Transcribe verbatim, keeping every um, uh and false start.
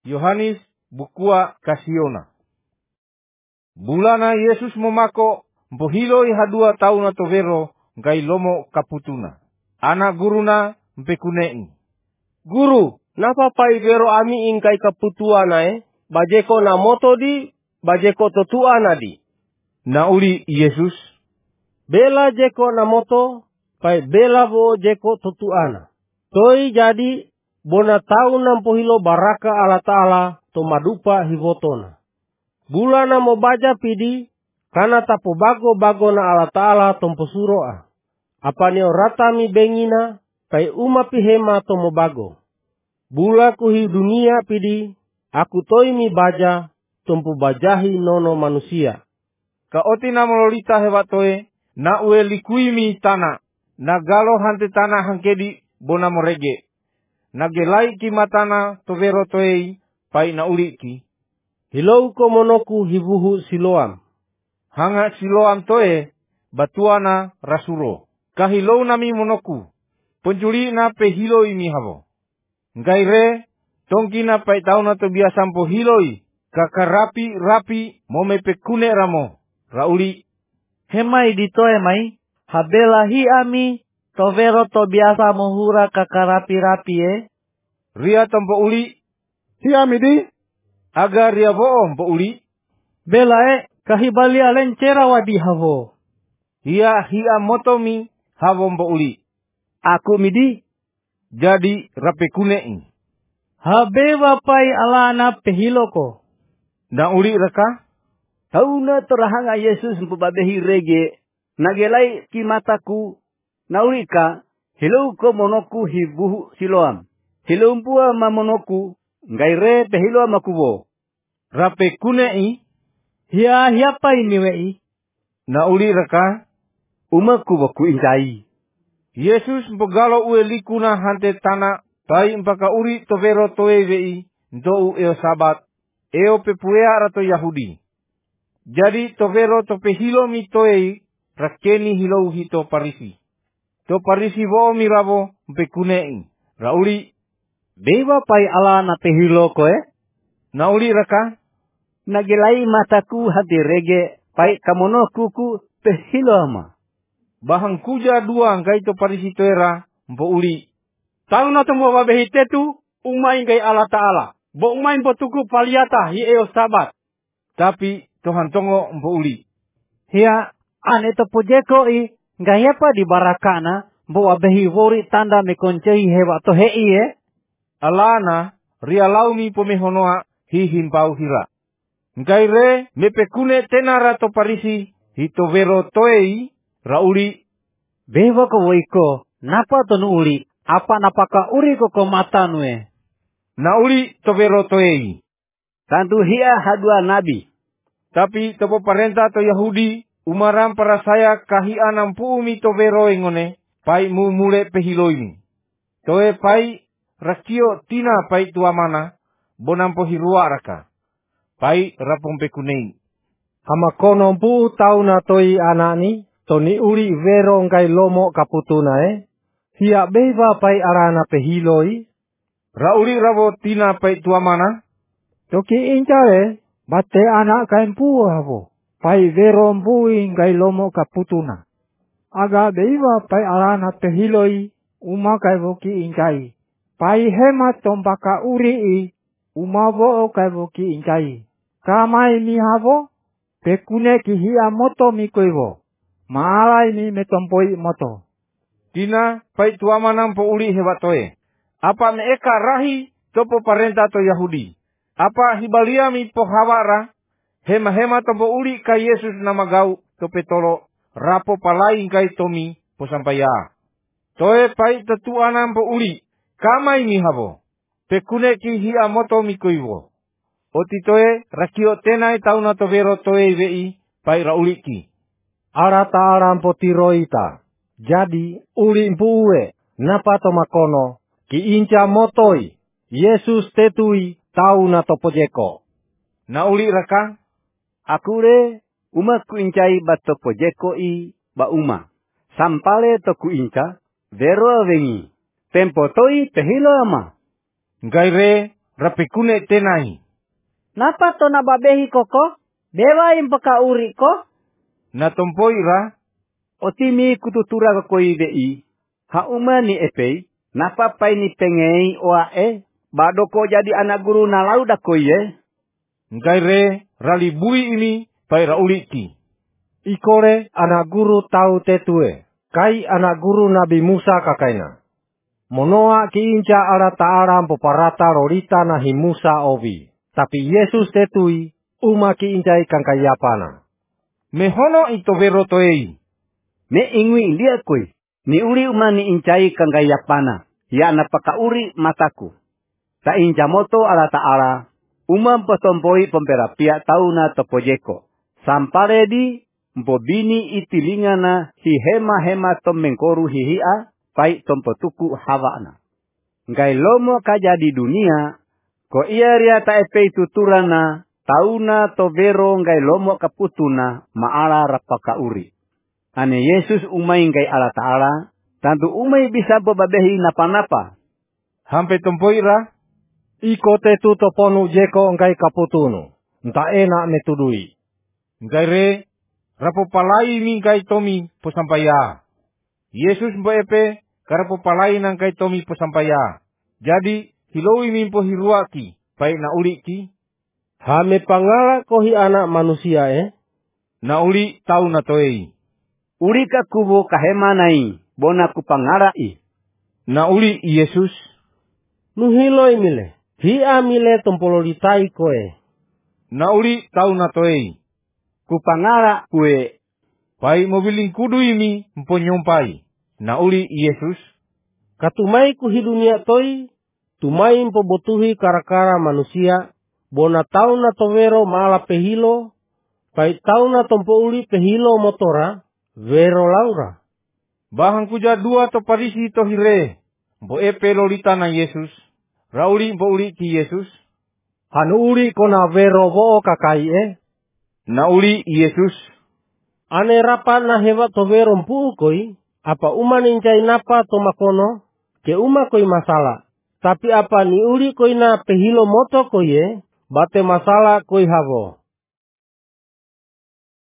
Yohanes bukua kasiona. Bulana Yesus memako mpohiloi hadua tauna tovero ngai lomo kaputuna. Anak guruna mpekunei. Guru, napa pai vero ami ingkai kaputuana eh? Bajeko na moto di, bajeko totuana di. Nauli Yesus. Bela jeko na moto, pai bela bo jeko totuana. Toi jadi bona tauna mpohilo baraka ala ta'ala to madupa hivotona. Bulana mo baja pidi, kana tapo bago-bago na ala ta'ala tompo suroa. Apa neo rata mi bengina, kai uma pihema tomo bago. Bula kuhi dunia pidi, aku toi mi baja, tompo bajahi nono manusia. Ka oti na mololita hewatoe, na ue likui mi tana, na galo hante tana hangkedi bona morege. Na gelai ki matana tovero toei, pai na uliki. Hilou ko monoku hivuhu Siloam. Hanga Siloam toe, batuana rasuro. Kahilou nami monoku, penjuli na pe hiloi mi havo. Ngaire, tongki na pai tauna to biasa mpo hiloi, kaka rapi rapi mome pe kune ramo, rauli. Hemai ditoe mai, habela hi ami, tovero to biasa mohura kaka rapi rapi eh. Ria tompo uli. Hi ami di. Agar ria vo'o mpo uli. Bela e, kahibali alen cera wadi havo. Hia hia motomi havo mpo uli. Aku midi. Jadi rape kunei. Habeva pai alana pehiloko. Na uli raka. Tauna torahanga Yesus mpubabehi rege. Nagelai ki mataku. Na ulika. Hilou ko monoku hibuhu Siloam. Hilou mpua mamonoku. Ngaire pehilo makubo. Rape kunei. Hia hia pai niwei. Na uli raka. Umaku waku injai. Yesus mpogalo ue likuna hante tana. Tai mpaka uri tovero toe vei. Ndou eo sabat. Eo pepuea rato Yahudi. Jadi tovero to pehilo mi toei. Rakeni hilou hito parisi. To parisi vo miravo mpekunei. Rauli. Beva pai ala na pehilo ko eh? Nauli raka. Nagelai mataku hati rege. Pai kamono kuku pehilo ama. Bahang kuja dua ngai to parisi toera. Mpo uli. Tau na tumbo babehi tetu. Umay ngai ala ta'ala. Bo umay mpo tuku paliata hi eo sabat. Tapi Tuhan tongo mpo uli. Hia ane to pojeko i. Ngai apa di barakana. Bo wabehi wori tanda mekoncehi hewa to hei eh. Alana ria laumi pomehonoa hi himpau hira. Ngai re mepekune tenara to parisi hito vero toei rauli. Bewa ko woiko napa tonu uli apa napaka uri ko ko mata nue. Na uli to vero toei. Tantu hia hadua nabi. Tapi topo parenta to Yahudi umaram para saya kahi anam puumi to vero ingone pai mu mule pehiloimi. Toe pai rakio tina pai tua mana, bonampo hirua raka. Pai rapong pekunei. Hama kono mpu tau na toi anani, toni uri vero ngai lomo kaputuna eh. Hia beva pai arana pehiloi. Rauli ravo tina pai tua mana. Toki inca eh, bate anak kai mpu havo. Pai vero mpui ngai lomo kaputuna. Aga beva pai arana pehiloi, uma kai voki incai. Pai hemat tombaka uri i, umavo kai voki incai. Kamai mi havo, pekune ki hia moto mi koivo. Maalai mi metompoi moto. Tina pai tua mana mpo uli hewatoe. Apa meeka rahi topo parenta to Yahudi. Apa hibalia mi pohawara, hema-hema topo uli ka Yesus namagau to petolo, rapo palai kai tomi posampaya. Toe pai tetuana mpo uli. Kamai mi havo. Pekune ki hia moto mi koivo. Oti toe rakio tenai tauna to vero toe vei pai rauliki. Arata aram potiroita. Jadi uli mpuue napa to makono ki inca motoi. Yesus tetui tauna to pojeko. Na uli raka. Akure umaku incai bato pojeko i ba uma. Sampale to ku inca vero vengi. Tempo toi pehilo ama. Ngai re rapikune tenai. Napa to na babehi koko? Dewa im peka uri ko? Na tompoi ra, Otimi kututura koi dei. Ha uma ni epei. Napa pai ni pengei oa e. Bado ko jadi anak guru na lauda koi e. ngai re rali bui ini pai ra uli ki. Ikore anak guru tau tetue. Kai anak guru Nabi Musa kakaina. Monoa kiinca ala ta'ala poparata rorita nahi Musa ovi. Tapi Yesus tetui uma kiincai kangkayapana. Mehono ito vero toei. Me ingwi dia koi. Ni uri uma ni incai kangkayapana. Ya napaka uri mataku. Ta injamoto ala ta'ala. Umam potompoi pemperapia tauna topojeko. Samparedi mbobini itilingana hihema-hema tommengkoru hihia. Pai tompotuku hawa'na. Ngai lomo kaja di dunia. Ko ia ria ta epei tuturana. Tauna to vero ngai lomo kaputuna. Maala rapaka uri. Ane Yesus umay ngai ala ta'ala. Tantu umay bisa bababehi napa-napa. Hampe tompoi ra, Iko tetu toponu jeko ngai kaputunu. Nta enak metudui. ngai re rapo palai mi ngai tomi posampaya. Yesus mbo epe karapo palai nang kai tomi posampaya. Jadi hiloi mi po hiruaki pai na uli ki. Hame pangala kohi anak manusia eh. Na uli tau na toei. Uri ka kubo kahema nai. Bona kupangarai. Na uli Yesus. Nuhiloi mile. Hia mile tompololitai koe. Na uli tau na toei. Kupangara kue. Pai mobiling kudu imi mpo nyompai. Na uli Yesus. Katumai kuhi dunia toi. Tumai mpobotuhi karakara manusia. Bona tau na tovero maala pehilo. Pai tau na tompo uli pehilo motora. Vero laura. Bahang kuja dua to parisi to hire. Mpo epe lolita na Yesus. Rauli mpo uli ki Yesus. Hanu uli kona vero voo kakai eh. Na uli Yesus. Ane rapa na hewa to vero mpu koi. Apa uma nincai napa to makono. Ke uma koi masalah. Tapi apa ni uli koi na pehilo moto koi eh. Bate masalah koi havo.